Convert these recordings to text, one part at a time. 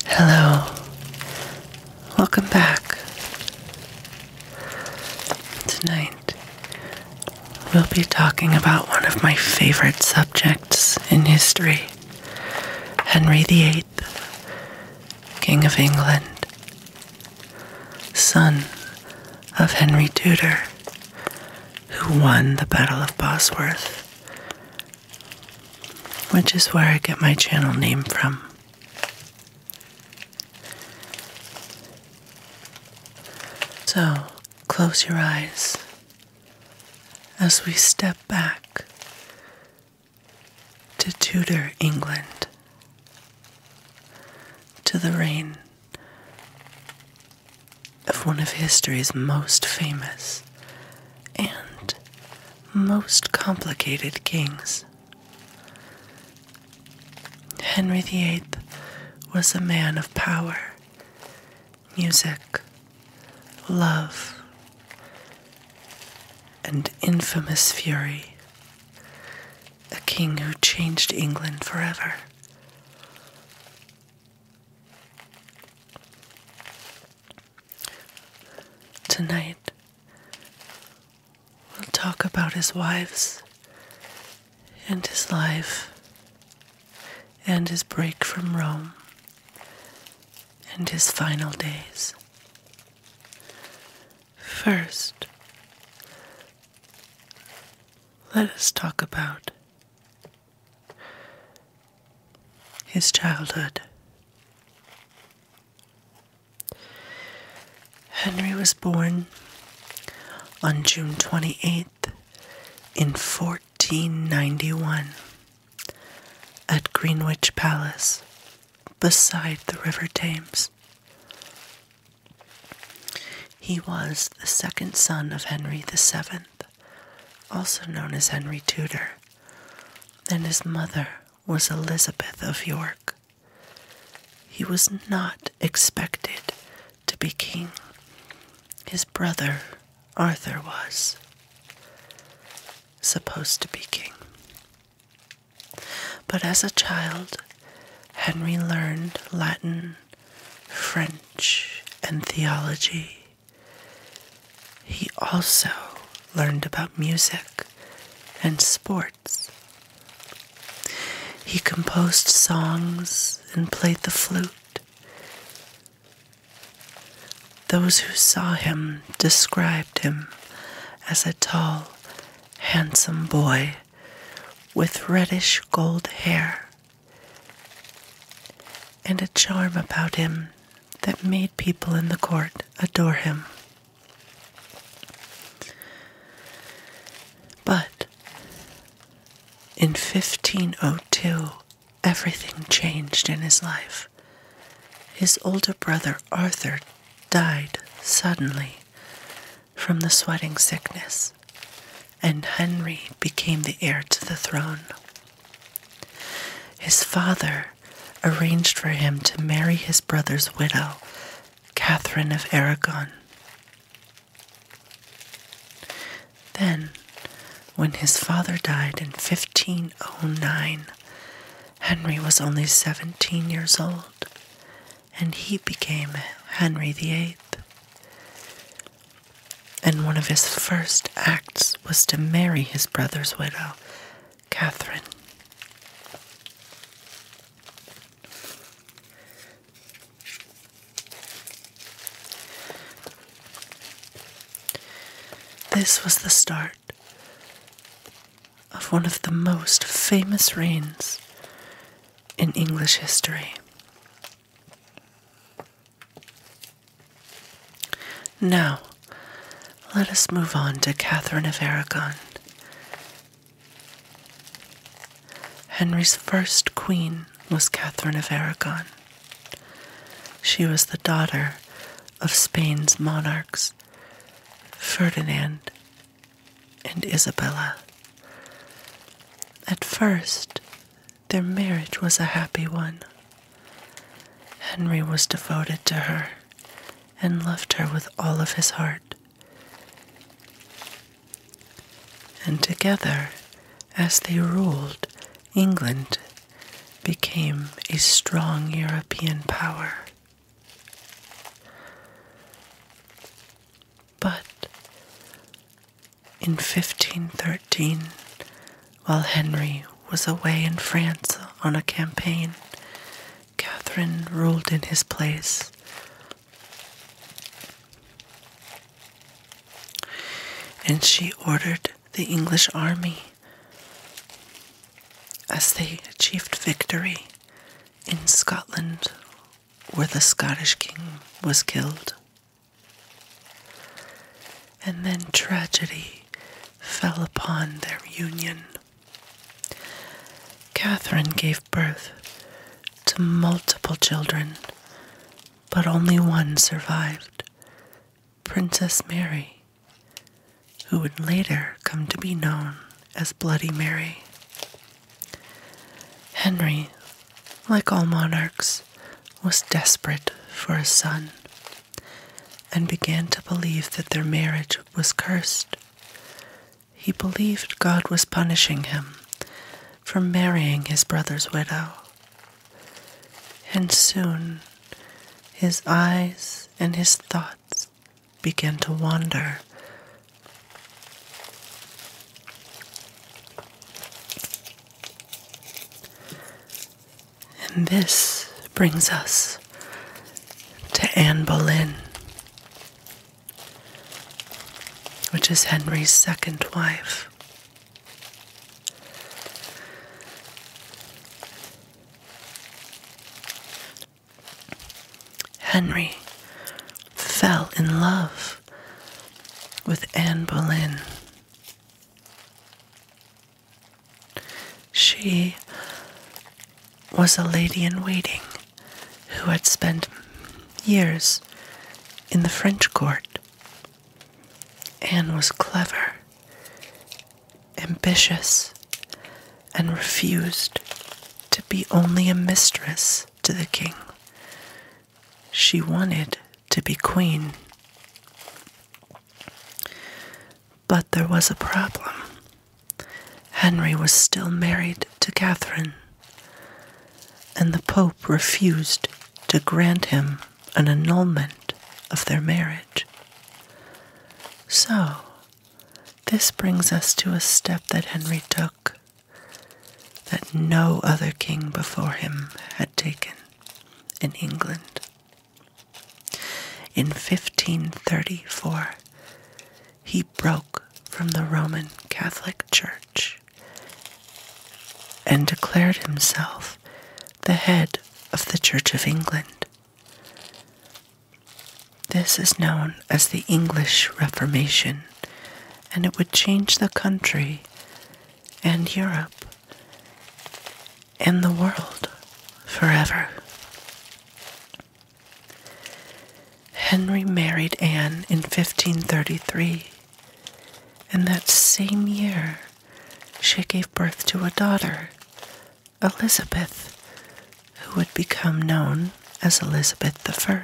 Hello, welcome back. Tonight, we'll be talking about one of my favorite subjects in history, Henry VIII, King of England, son of Henry Tudor, who won the Battle of Bosworth, which is where I get my channel name from. So, close your eyes as we step back to Tudor England, to the reign of one of history's most famous and most complicated kings. Henry VIII was a man of power, music, love, and infamous fury, a king who changed England forever. Tonight, we'll talk about his wives, and his life, and his break from Rome, and his final days. First, let us talk about his childhood. Henry was born on June 28th in 1491 at Greenwich Palace beside the River Thames. He was the second son of Henry VII, also known as Henry Tudor, and his mother was Elizabeth of York. He was not expected to be king. His brother, Arthur, was supposed to be king. But as a child, Henry learned Latin, French, and theology. He also learned about music and sports. He composed songs and played the flute. Those who saw him described him as a tall, handsome boy with reddish gold hair and a charm about him that made people in the court adore him. But in 1502, everything changed in his life. His older brother Arthur died suddenly from the sweating sickness, and Henry became the heir to the throne. His father arranged for him to marry his brother's widow, Catherine of Aragon. Then, when his father died in 1509, Henry was only 17 years old, and he became Henry VIII. And one of his first acts was to marry his brother's widow, Catherine. This was the start of one of the most famous reigns in English history. Now, let us move on to Catherine of Aragon. Henry's first queen was Catherine of Aragon. She was the daughter of Spain's monarchs, Ferdinand and Isabella. At first, their marriage was a happy one. Henry was devoted to her and loved her with all of his heart. And together, as they ruled, England became a strong European power. But in 1513, while Henry was away in France on a campaign, Catherine ruled in his place. And she ordered the English army, as they achieved victory in Scotland, where the Scottish king was killed. And then tragedy fell upon their union. Catherine gave birth to multiple children, but only one survived, Princess Mary, who would later come to be known as Bloody Mary. Henry, like all monarchs, was desperate for a son and began to believe that their marriage was cursed. He believed God was punishing him for marrying his brother's widow. And soon his eyes and his thoughts began to wander. And this brings us to Anne Boleyn, which is Henry's second wife. Henry fell in love with Anne Boleyn. She was a lady-in-waiting who had spent years in the French court. Anne was clever, ambitious, and refused to be only a mistress to the king. She wanted to be queen. But there was a problem. Henry was still married to Catherine, and the Pope refused to grant him an annulment of their marriage. So, this brings us to a step that Henry took that no other king before him had taken in England. In 1534, he broke from the Roman Catholic Church and declared himself the head of the Church of England. This is known as the English Reformation, and it would change the country and Europe and the world forever. Henry married Anne in 1533, and that same year she gave birth to a daughter, Elizabeth, who would become known as Elizabeth I.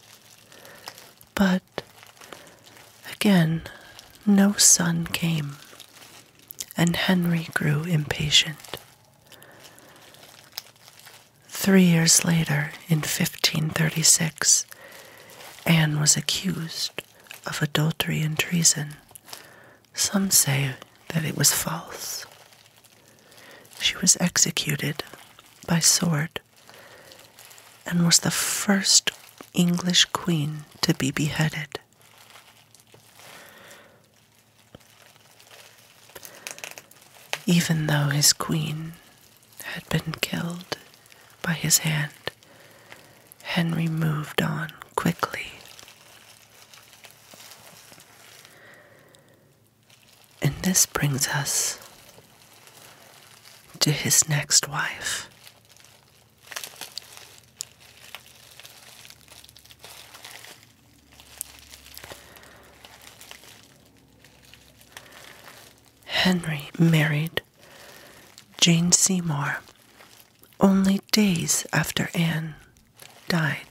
But, again, no son came, and Henry grew impatient. 3 years later, in 1536, Anne was accused of adultery and treason. Some say that it was false. She was executed by sword and was the first English queen to be beheaded. Even though his queen had been killed by his hand, Henry moved on quickly. And this brings us to his next wife. Henry married Jane Seymour only days after Anne died.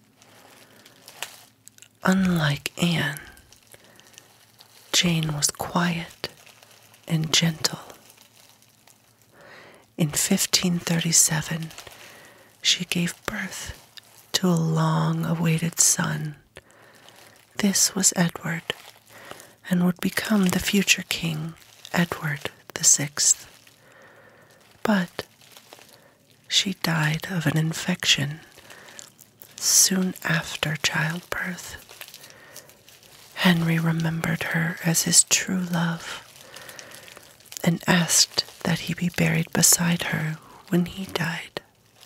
Unlike Anne, Jane was quiet and gentle. In 1537, she gave birth to a long-awaited son. This was Edward, and would become the future king, Edward VI. But she died of an infection soon after childbirth. Henry remembered her as his true love and asked that he be buried beside her when he died.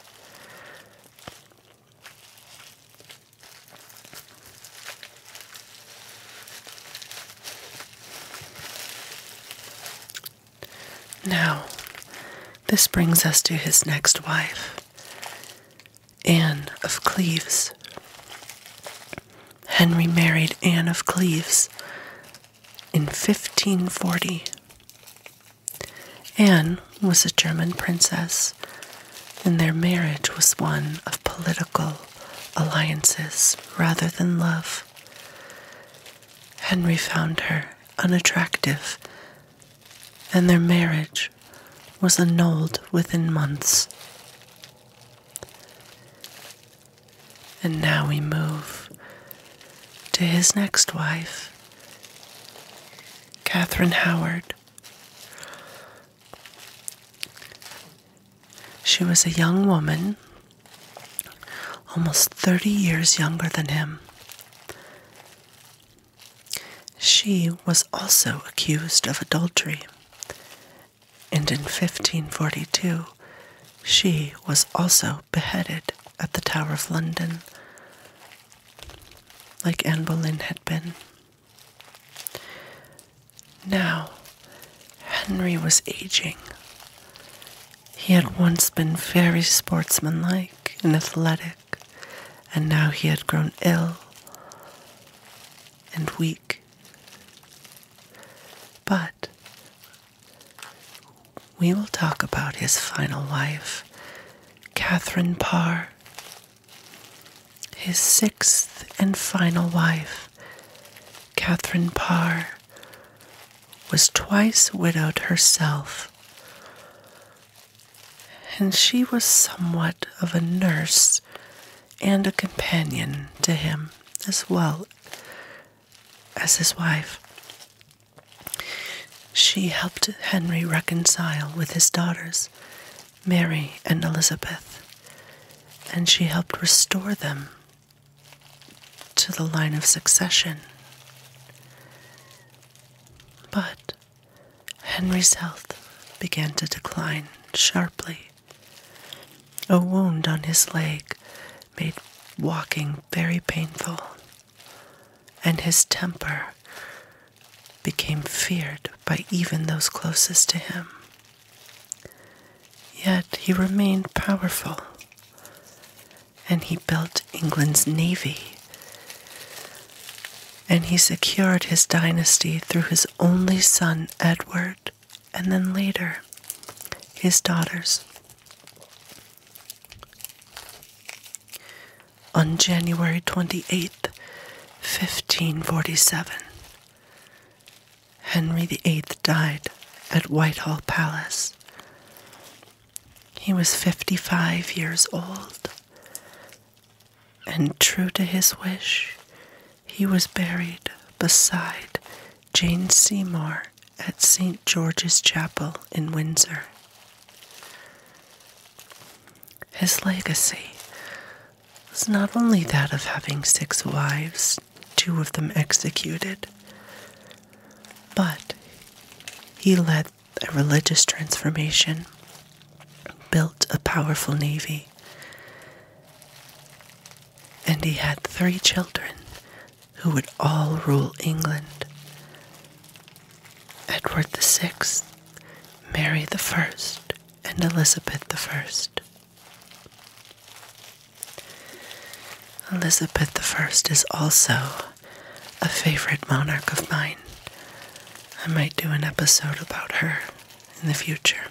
Now, this brings us to his next wife, Anne of Cleves. Henry married Anne of Cleves in 1540. Anne was a German princess, and their marriage was one of political alliances rather than love. Henry found her unattractive, and their marriage was annulled within months. And now we move to his next wife, Catherine Howard. She was a young woman, almost 30 years younger than him. She was also accused of adultery, and in 1542, she was also beheaded at the Tower of London, like Anne Boleyn had been. Now, Henry was aging. He had once been very sportsmanlike and athletic, and now he had grown ill and weak. But we will talk about his final wife, Catherine Parr. His sixth and final wife, Catherine Parr, was twice widowed herself, and she was somewhat of a nurse and a companion to him as well as his wife. She helped Henry reconcile with his daughters, Mary and Elizabeth, and she helped restore them to the line of succession. But Henry's health began to decline sharply. A wound on his leg made walking very painful, and his temper became feared by even those closest to him. Yet he remained powerful, and he built England's navy, and he secured his dynasty through his only son Edward, and then later his daughters. On January 28th, 1547, Henry VIII died at Whitehall Palace. He was 55 years old, and true to his wish, he was buried beside Jane Seymour at St. George's Chapel in Windsor. His legacy was not only that of having 6 wives, 2 of them executed, but he led a religious transformation, built a powerful navy, and he had 3 children who would all rule England: Edward VI, Mary I, and Elizabeth I. Elizabeth I is also a favorite monarch of mine. I might do an episode about her in the future.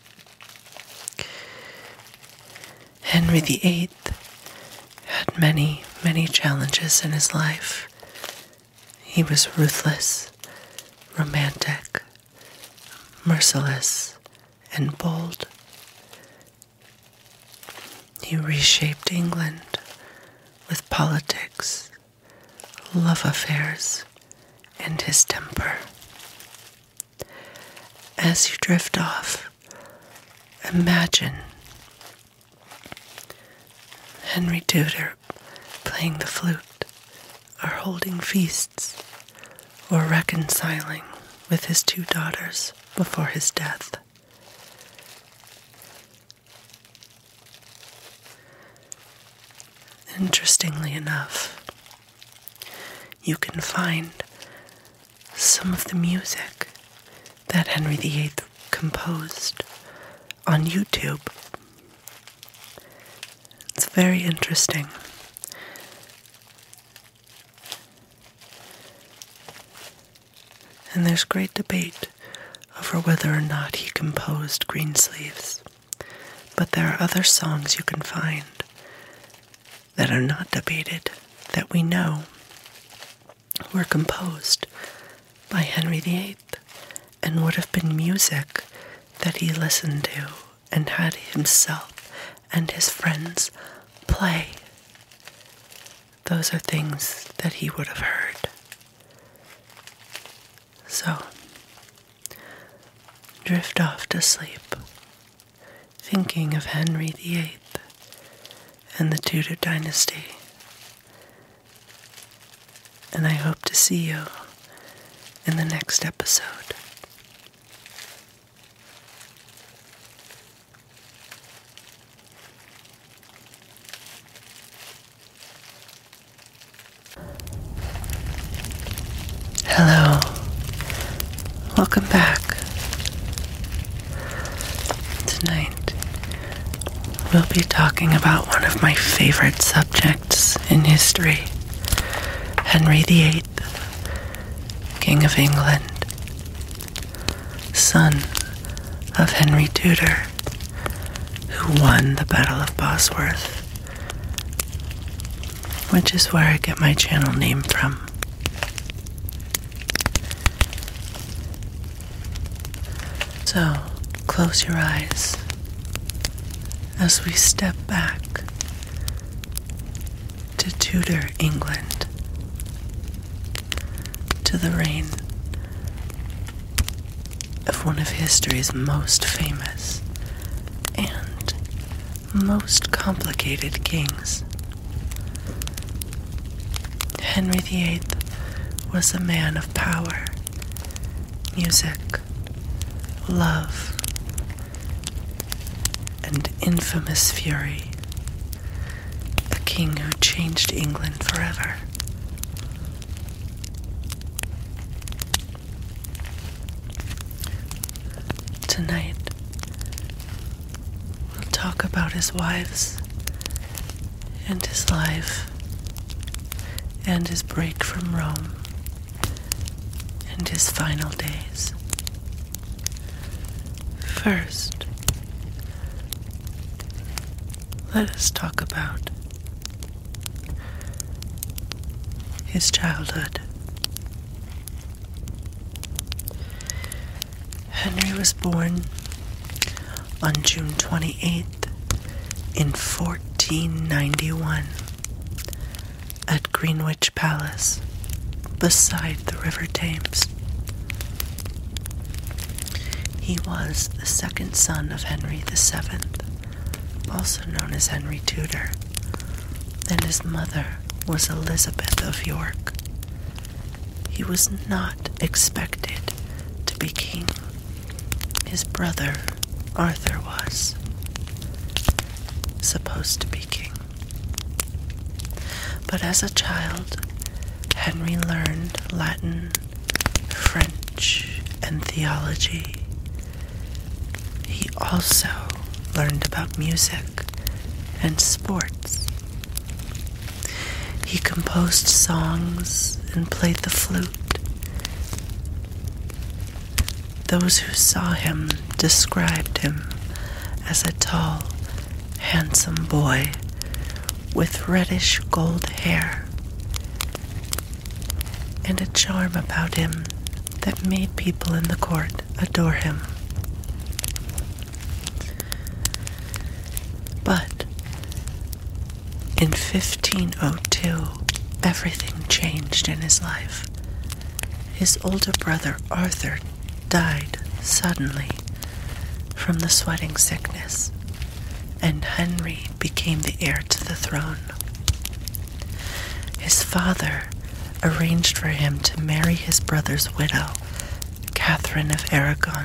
Henry VIII had many, many challenges in his life. He was ruthless, romantic, merciless, and bold. He reshaped England with politics, love affairs, and his temper. As you drift off, imagine Henry Tudor playing the flute, or holding feasts, or reconciling with his 2 daughters before his death. Interestingly enough, you can find some of the music that Henry VIII composed on YouTube. It's very interesting. And there's great debate over whether or not he composed Greensleeves. But there are other songs you can find that are not debated, that we know were composed by Henry VIII and would have been music that he listened to and had himself and his friends play. Those are things that he would have heard. So, drift off to sleep, thinking of Henry VIII and the Tudor dynasty. And I hope to see you in the next episode. Hello. Welcome back. Tonight, we'll be talking about one of my favorite subjects in history, Henry VIII, King of England, son of Henry Tudor, who won the Battle of Bosworth, which is where I get my channel name from. So, close your eyes as we step back to Tudor England, to the reign of one of history's most famous and most complicated kings. Henry VIII was a man of power, music, love, and infamous fury, a king who changed England forever. Tonight, we'll talk about his wives, and his life, and his break from Rome, and his final days. First, let us talk about his childhood. Henry was born on June 28th in 1491 at Greenwich Palace beside the River Thames. He was the second son of Henry VII, also known as Henry Tudor, and his mother was Elizabeth of York. He was not expected to be king. His brother, Arthur, was supposed to be king. But as a child, Henry learned Latin, French, and theology. He also learned about music and sports. He composed songs and played the flute. Those who saw him described him as a tall, handsome boy with reddish gold hair and a charm about him that made people in the court adore him. But In 1502, everything changed in his life. His older brother Arthur died suddenly from the sweating sickness, and Henry became the heir to the throne. His father arranged for him to marry his brother's widow, Catherine of Aragon.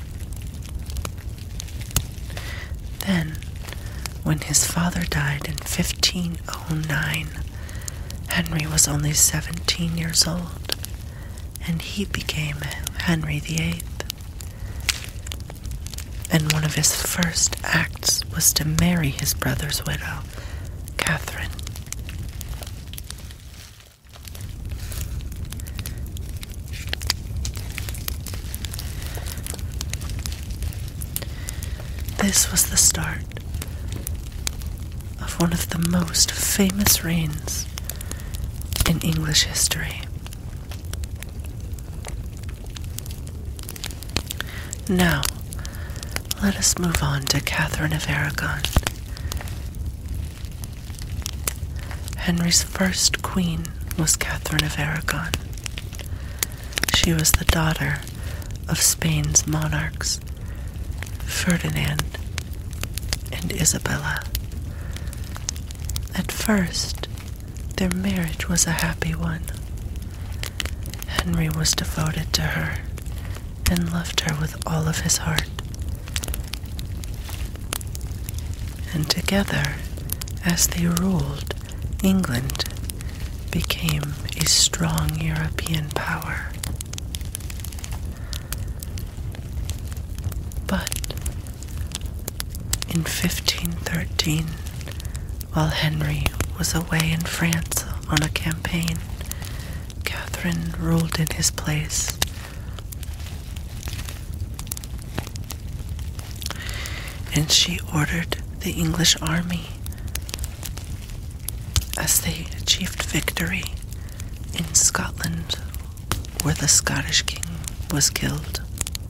Then, when his father died in 1509, Henry was only 17 years old, and he became Henry VIII. And one of his first acts was to marry his brother's widow, Catherine. This was the start of one of the most famous reigns in English history. Now, let us move on to Catherine of Aragon. Henry's first queen was Catherine of Aragon. She was the daughter of Spain's monarchs, Ferdinand and Isabella. At first, their marriage was a happy one. Henry was devoted to her and loved her with all of his heart. And together, as they ruled, England became a strong European power. But in 1513, while Henry was away in France on a campaign, Catherine ruled in his place. And she ordered the English army, as they achieved victory in Scotland, where the Scottish king was killed.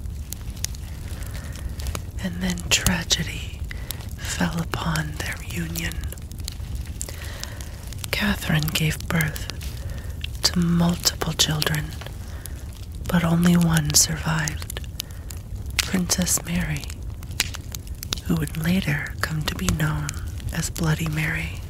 And then tragedy fell upon their union. Catherine gave birth to multiple children, but only one survived, Princess Mary, who would later come to be known as Bloody Mary.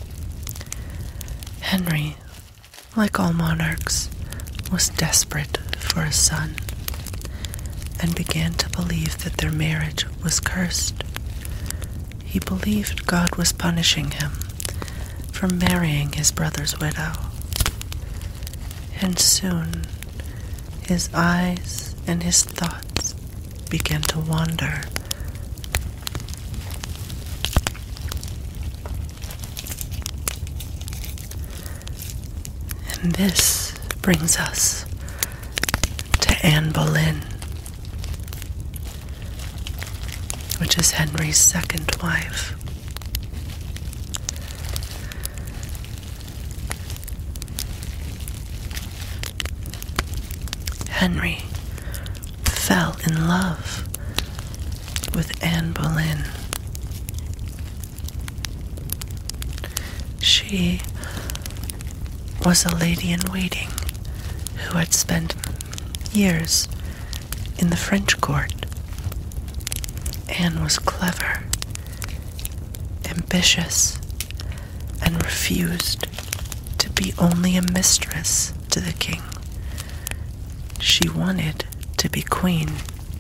Henry, like all monarchs, was desperate for a son, and began to believe that their marriage was cursed. He believed God was punishing him for marrying his brother's widow. And soon, his eyes and his thoughts began to wander. And this brings us to Anne Boleyn, which is Henry's second wife. Henry fell in love with Anne Boleyn. She was a lady-in-waiting who had spent years in the French court. Anne was clever, ambitious, and refused to be only a mistress to the king. She wanted to be queen.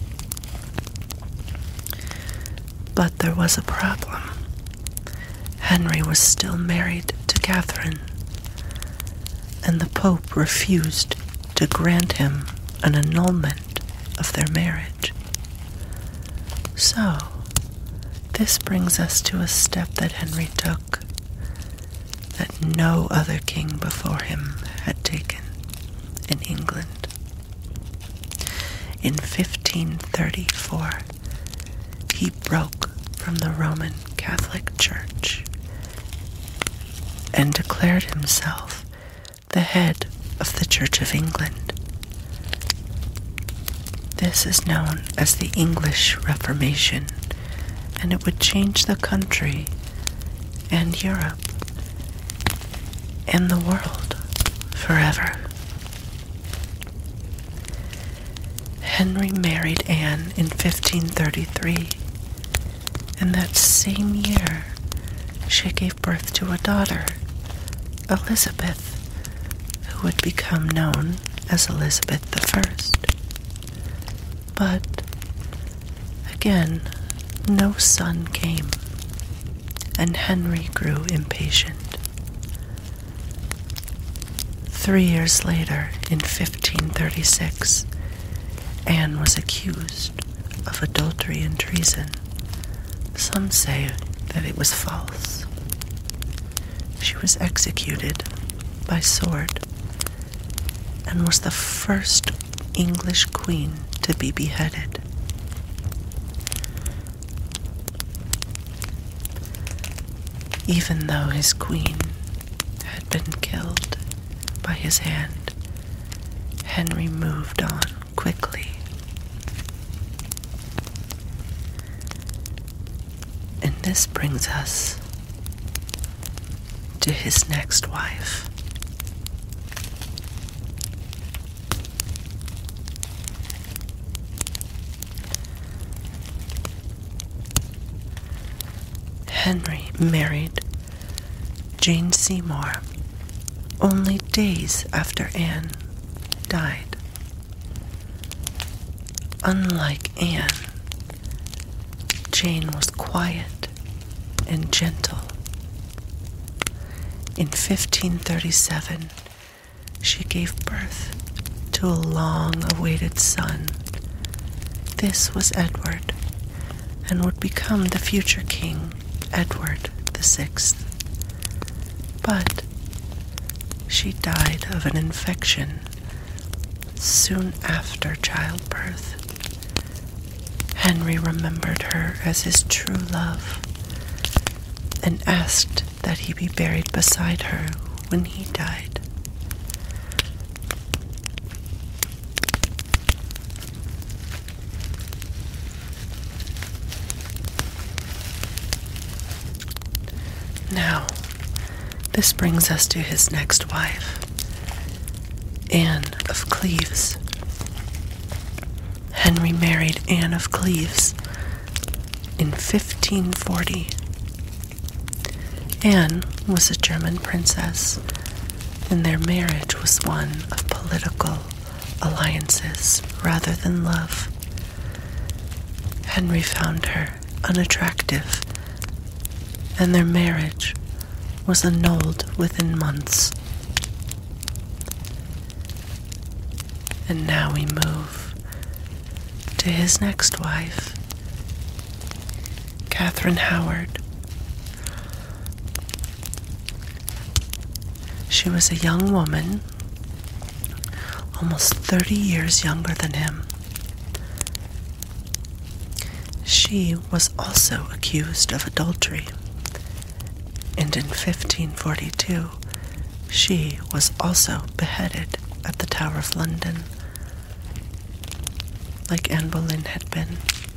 But there was a problem. Henry was still married to Catherine, and the Pope refused to grant him an annulment of their marriage. So, this brings us to a step that Henry took that no other king before him had taken in England. In 1534, he broke from the Roman Catholic Church and declared himself the head of the Church of England. This is known as the English Reformation, and it would change the country and Europe and the world forever. Henry married Anne in 1533, and that same year she gave birth to a daughter, Elizabeth, who would become known as Elizabeth I. But again, no son came, and Henry grew impatient. 3 years later, in 1536, Anne was accused of adultery and treason. Some say that it was false. She was executed by sword and was the first English queen to be beheaded. Even though his queen had been killed by his hand, Henry moved on quickly. And this brings us to his next wife. Henry married Jane Seymour only days after Anne died. Unlike Anne, Jane was quiet and gentle. In 1537, she gave birth to a long-awaited son. This was Edward, and would become the future king, Edward VI. But she died of an infection soon after childbirth. Henry remembered her as his true love and asked that he be buried beside her when he died. Now, this brings us to his next wife, Anne of Cleves. Henry married Anne of Cleves in 1540. Anne was a German princess, and their marriage was one of political alliances rather than love. Henry found her unattractive, and their marriage was annulled within months. And now we move to his next wife, Catherine Howard. She was a young woman, almost 30 years younger than him. She was also accused of adultery, and in 1542, she was also beheaded at the Tower of London, like Anne Boleyn had been.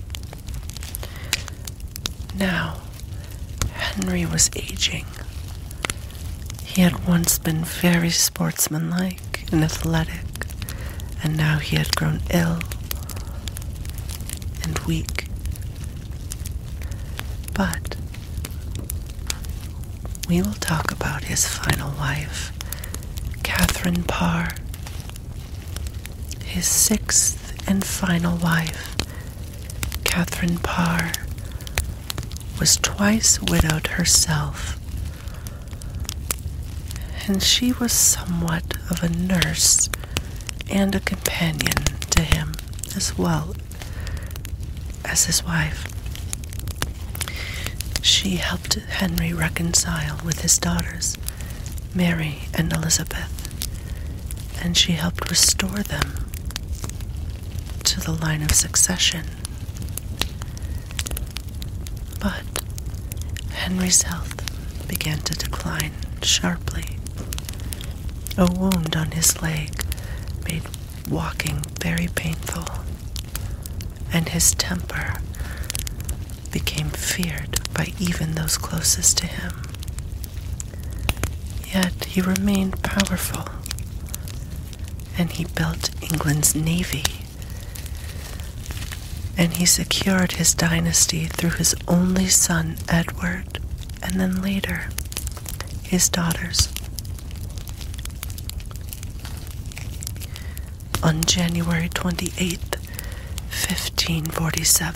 Now, Henry was aging. He had once been very sportsmanlike and athletic, and now he had grown ill and weak. But we will talk about his final wife, Catherine Parr. His sixth and final wife, Catherine Parr, was twice widowed herself, and she was somewhat of a nurse and a companion to him as well as his wife. She helped Henry reconcile with his daughters, Mary and Elizabeth, and she helped restore them to the line of succession. But Henry's health began to decline sharply. A wound on his leg made walking very painful, and his temper became feared by even those closest to him. Yet he remained powerful, and he built England's navy, and he secured his dynasty through his only son, Edward, and then later, his daughters. On January 28th, 1547,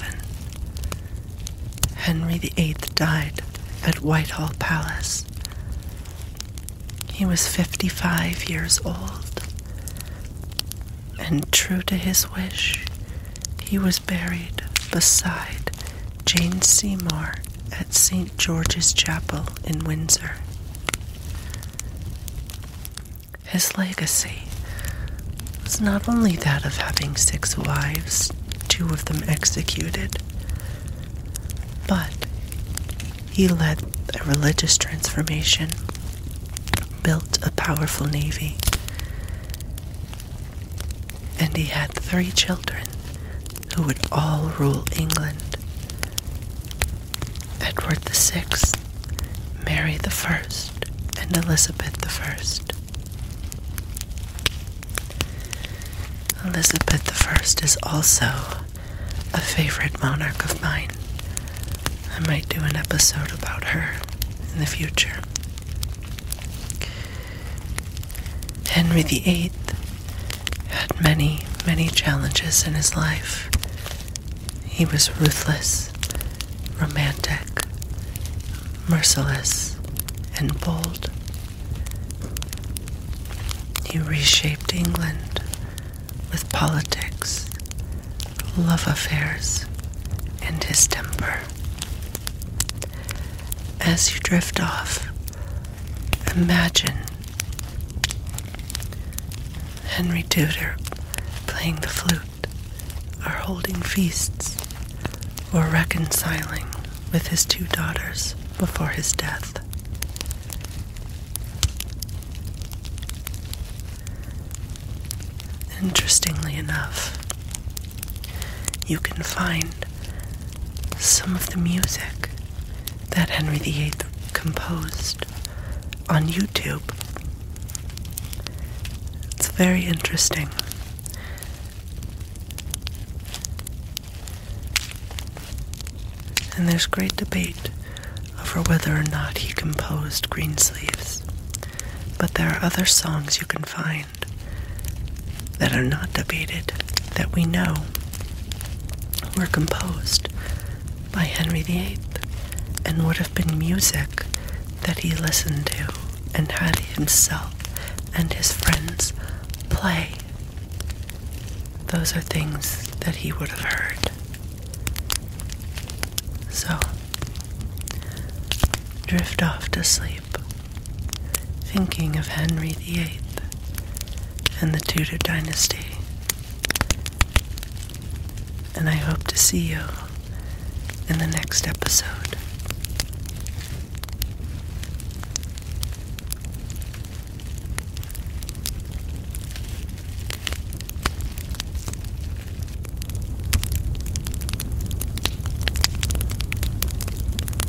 Henry VIII died at Whitehall Palace. He was 55 years old, and true to his wish, he was buried beside Jane Seymour at St. George's Chapel in Windsor. His legacy was not only that of having 6 wives, 2 of them executed, but he led a religious transformation, built a powerful navy, and he had 3 children who would all rule England: Edward VI, Mary I, and Elizabeth I. Elizabeth I is also a favorite monarch of mine. I might do an episode about her in the future. Henry VIII had many, many challenges in his life. He was ruthless, romantic, merciless, and bold. He reshaped England with politics, love affairs, and his temper. As you drift off, imagine Henry Tudor playing the flute, or holding feasts, or reconciling with his 2 daughters before his death. Interestingly enough, you can find some of the music that Henry VIII composed on YouTube. It's very interesting. And there's great debate over whether or not he composed Greensleeves. But there are other songs you can find that are not debated, that we know were composed by Henry VIII and would have been music that he listened to and had himself and his friends play. Those are things that he would have heard. So, drift off to sleep, thinking of Henry VIII and the Tudor dynasty. And I hope to see you in the next episode.